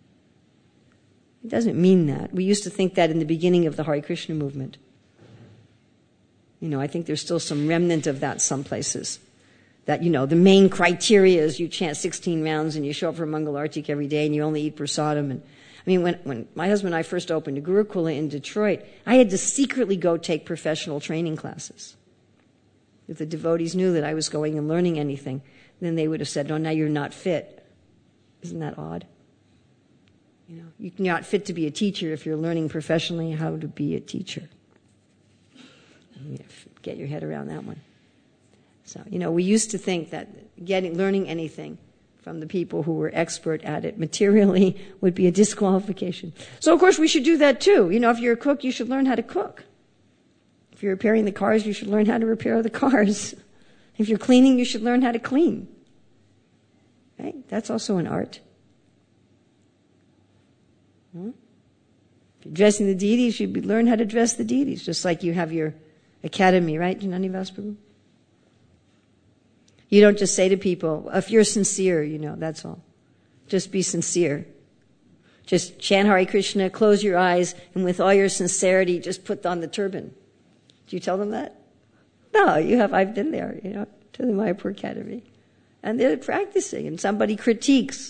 It doesn't mean that. We used to think that in the beginning of the Hare Krishna movement. I think there's still some remnant of that some places. That, the main criteria is you chant 16 rounds and you show up for Mangal Artik every day and you only eat prasadam. And when my husband and I first opened a Gurukula in Detroit, I had to secretly go take professional training classes. If the devotees knew that I was going and learning anything, then they would have said, oh, now you're not fit. Isn't that odd? You're not fit to be a teacher if you're learning professionally how to be a teacher. Get your head around that one. So, we used to think that learning anything from the people who were expert at it materially would be a disqualification. So, of course, we should do that too. If you're a cook, you should learn how to cook. If you're repairing the cars, you should learn how to repair the cars. If you're cleaning, you should learn how to clean. Right? That's also an art. If you're dressing the deities, you should learn how to dress the deities, just like you have your academy, right, Janani Vasprabhu? You don't just say to people, if you're sincere, that's all. Just be sincere. Just chant Hare Krishna, close your eyes, and with all your sincerity, just put on the turban. Do you tell them that? No, I've been there, to the Mayapur Academy. And they're practicing, and somebody critiques.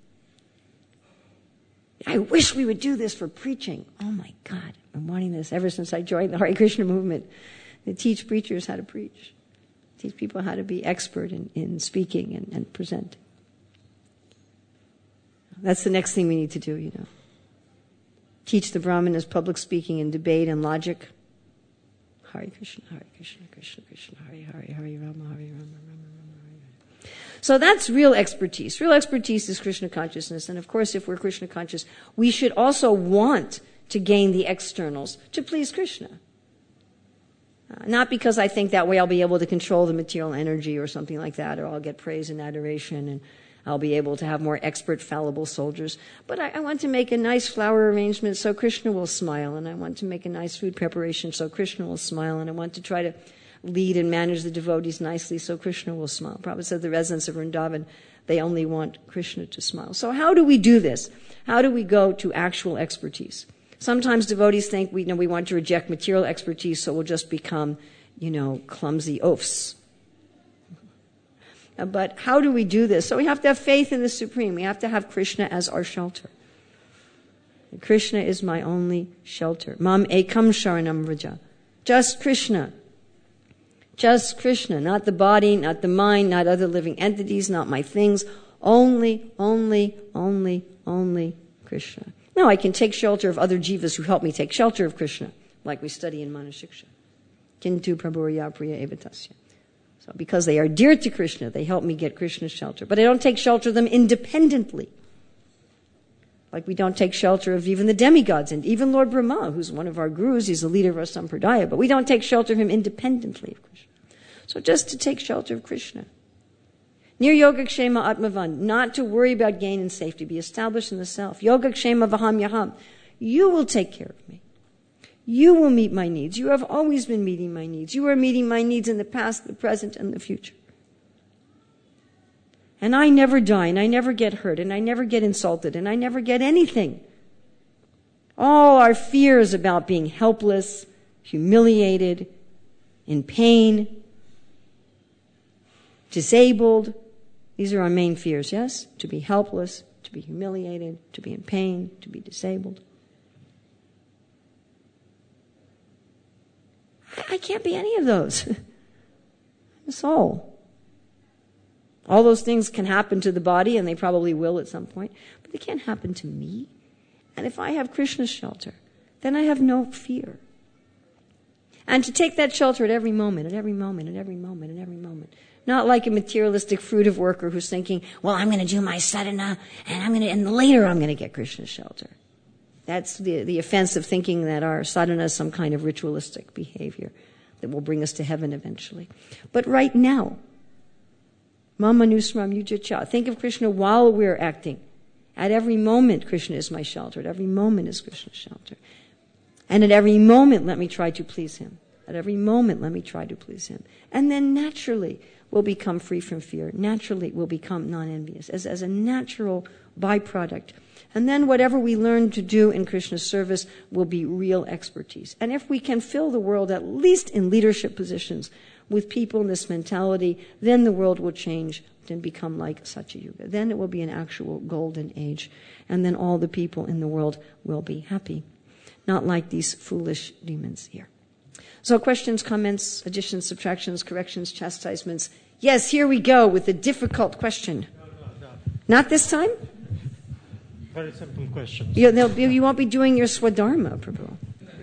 I wish we would do this for preaching. Oh my God, I'm wanting this ever since I joined the Hare Krishna movement. They teach preachers how to preach. Teach people how to be expert in speaking and presenting. That's the next thing we need to do, Teach the Brahmanas public speaking and debate and logic. Hare Krishna, Krishna Krishna, Hare Hare, Hare Rama, Hare Rama, Rama Rama, Hare. So that's real expertise. Real expertise is Krishna consciousness. And of course, if we're Krishna conscious, we should also want to gain the externals to please Krishna. Not because I think that way I'll be able to control the material energy or something like that, or I'll get praise and adoration and I'll be able to have more expert, fallible soldiers. But I want to make a nice flower arrangement so Krishna will smile, and I want to make a nice food preparation so Krishna will smile, and I want to try to lead and manage the devotees nicely so Krishna will smile. Prabhupada said the residents of Vrindavan, they only want Krishna to smile. So how do we do this? How do we go to actual expertise? Sometimes devotees think we want to reject material expertise, so we'll just become, clumsy oafs. But how do we do this? So we have to have faith in the Supreme. We have to have Krishna as our shelter. And Krishna is my only shelter. Mam ekam sharanam vraja. Just Krishna. Just Krishna. Not the body, not the mind, not other living entities, not my things. Only Krishna. No, I can take shelter of other jivas who help me take shelter of Krishna, like we study in Manashiksha. Kintu prabhurya priya evatasya. So because they are dear to Krishna, they help me get Krishna's shelter. But I don't take shelter of them independently. Like we don't take shelter of even the demigods, and even Lord Brahma, who's one of our gurus, he's the leader of our sampradaya, but we don't take shelter of him independently of Krishna. So just to take shelter of Krishna. Nir yogakshema atmavan, not to worry about gain and safety, be established in the self. Yogakshema vaham yaham, you will take care of me. You will meet my needs. You have always been meeting my needs. You are meeting my needs in the past, the present, and the future. And I never die, and I never get hurt, and I never get insulted, and I never get anything. All our fears about being helpless, humiliated, in pain, disabled, these are our main fears, yes? To be helpless, to be humiliated, to be in pain, to be disabled. I can't be any of those. I'm a soul. All those things can happen to the body, and they probably will at some point, but they can't happen to me. And if I have Krishna's shelter, then I have no fear. And to take that shelter at every moment, at every moment, at every moment, at every moment. Not like a materialistic fruitive worker who's thinking, well, I'm going to do my sadhana, and later I'm going to get Krishna's shelter. That's the offense of thinking that our sadhana is some kind of ritualistic behavior that will bring us to heaven eventually. But right now, Mama Nusram Yujacha, think of Krishna while we're acting. At every moment, Krishna is my shelter. At every moment is Krishna's shelter. And at every moment, let me try to please him. At every moment, let me try to please him. And then naturally, we'll become free from fear. Naturally, we'll become non-envious as a natural byproduct. And then whatever we learn to do in Krishna's service will be real expertise. And if we can fill the world, at least in leadership positions, with people in this mentality, then the world will change and become like Satyayuga. Then it will be an actual golden age. And then all the people in the world will be happy. Not like these foolish demons here. So questions, comments, additions, subtractions, corrections, chastisements. Yes, here we go with the difficult question. No. Not this time? Very simple questions. You won't be doing your Swadharma, Prabhu.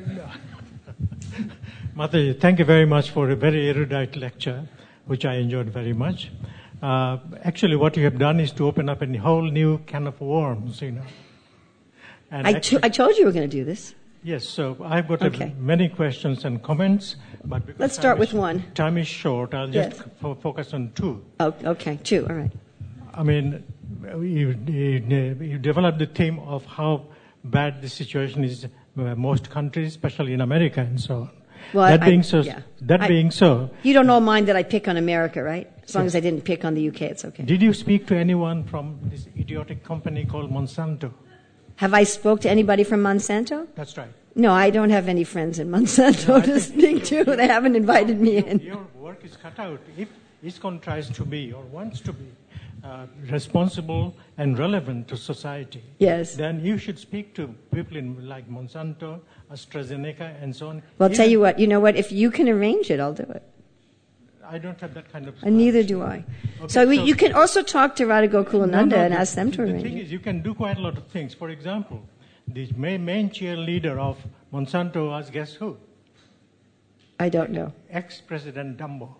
Mataji, thank you very much for a very erudite lecture, which I enjoyed very much. Actually, what you have done is to open up a whole new can of worms, And I told you we were going to do this. Yes, so I've got many questions and comments, but because let's start with one. Time is short. I'll just focus on two. Oh, okay, two. All right. I mean, you developed the theme of how bad the situation is in most countries, especially in America and so on. Well, being so, you don't all mind that I pick on America, right? As long as I didn't pick on the UK, it's okay. Did you speak to anyone from this idiotic company called Monsanto? Have I spoke to anybody from Monsanto? That's right. No, I don't have any friends in Monsanto to speak to. They haven't invited me in. Your work is cut out. If ISKCON tries to be or wants to be responsible and relevant to society, yes, then you should speak to people like Monsanto, AstraZeneca, and so on. Well, I'll tell you what. You know what? If you can arrange it, I'll do it. I don't have that kind of... And neither do I. Okay, so you can also talk to Radha Gokulananda and ask them to arrange it. The thing is, you can do quite a lot of things. For example, the main cheerleader of Monsanto was, guess who? I don't know. Ex-President Dumbo.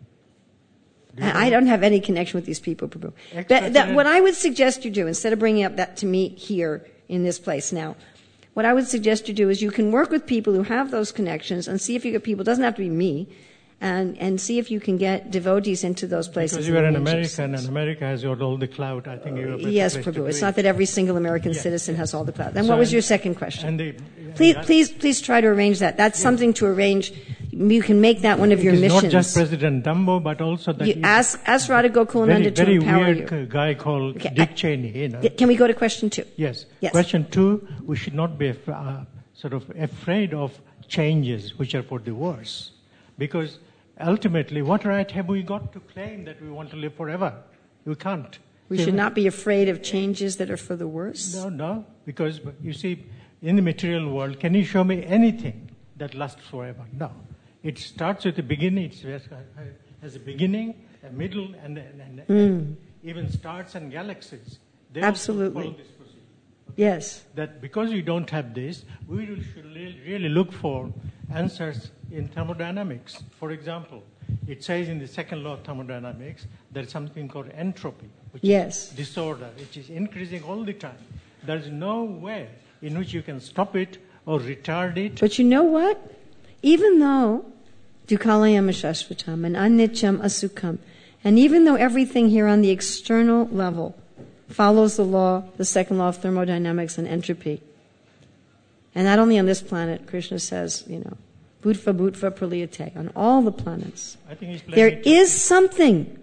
I don't have any connection with these people, Prabhu. What I would suggest you do, instead of bringing up that to me here in this place now, what I would suggest you do is you can work with people who have those connections and see if you get people, it doesn't have to be me, and see if you can get devotees into those places. Because you are an American, and America has got all the clout. I think you're a better yes, place Prabhu. It's not that every single American citizen has all the clout. Then so what was your second question? And Please try to arrange that. That's something to arrange. You can make that one of your missions. Not just President Dumbo, but also that you ask Radha Gokulananda to empower you. Very weird guy called Dick Cheney. Can we go to question 2? Yes. Question 2, we should not be sort of afraid of changes which are for the worse. Because ultimately, what right have we got to claim that we want to live forever? We can't. We should not be afraid of changes that are for the worse? No, because you see, in the material world, can you show me anything that lasts forever? No. It starts with the beginning, it has a beginning, a middle, and even stars and galaxies. They absolutely. follow this procedure. Yes. That because we don't have this, we should really look for answers in thermodynamics. For example, it says in the second law of thermodynamics there's something called entropy, which Yes. is disorder, which is increasing all the time. There's no way in which you can stop it or retard it. But you know what? Even though Dukalayam Shashvatam and Anityam Asukam, and even though everything here on the external level follows the law, the second law of thermodynamics and entropy, and not only on this planet, Krishna says, Bhutva Bhutva Praliyate, on all the planets, I think he's there playing is something.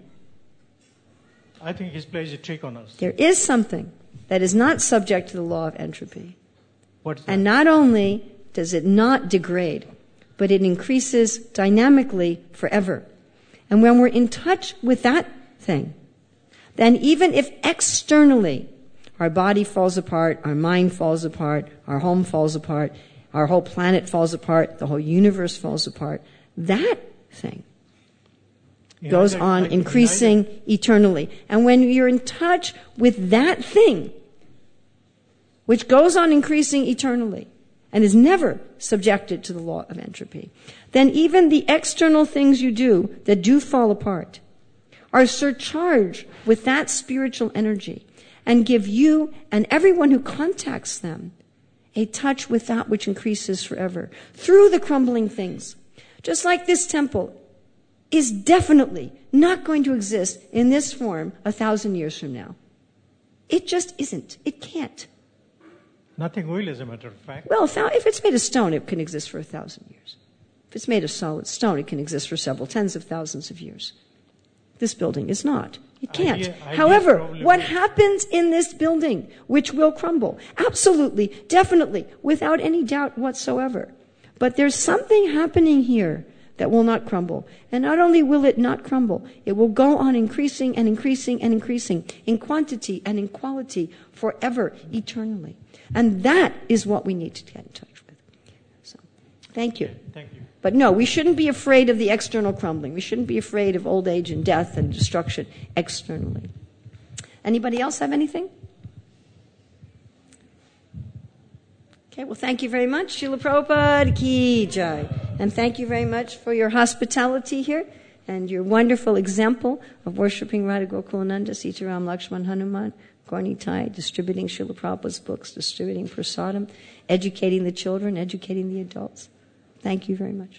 I think he's plays a trick on us. There is something that is not subject to the law of entropy. What's that? And not only does it not degrade, but it increases dynamically forever. And when we're in touch with that thing, then even if externally our body falls apart, our mind falls apart, our home falls apart, our whole planet falls apart, the whole universe falls apart, that thing goes on increasing eternally. And when you're in touch with that thing, which goes on increasing eternally, and is never subjected to the law of entropy, then even the external things you do that do fall apart are surcharged with that spiritual energy and give you and everyone who contacts them a touch with that which increases forever through the crumbling things. Just like this temple is definitely not going to exist in this form 1,000 years from now. It just isn't. It can't. Nothing will, as a matter of fact. Well, if it's made of stone, it can exist for 1,000 years. If it's made of solid stone, it can exist for several tens of thousands of years. This building is not. It can't. However, what happens in this building, which will crumble, absolutely, definitely, without any doubt whatsoever. But there's something happening here that will not crumble. And not only will it not crumble, it will go on increasing and increasing and increasing in quantity and in quality forever, eternally. And that is what we need to get in touch with. So, thank you. Thank you. But no, we shouldn't be afraid of the external crumbling. We shouldn't be afraid of old age and death and destruction externally. Anybody else have anything? Okay, well, thank you very much. Srila Prabhupada Ki Jai. And thank you very much for your hospitality here and your wonderful example of worshiping Radha Gokulananda, Sitaram, Lakshman, Hanuman, Gaurnitai, distributing Srila Prabhupada's books, distributing prasadam, educating the children, educating the adults. Thank you very much.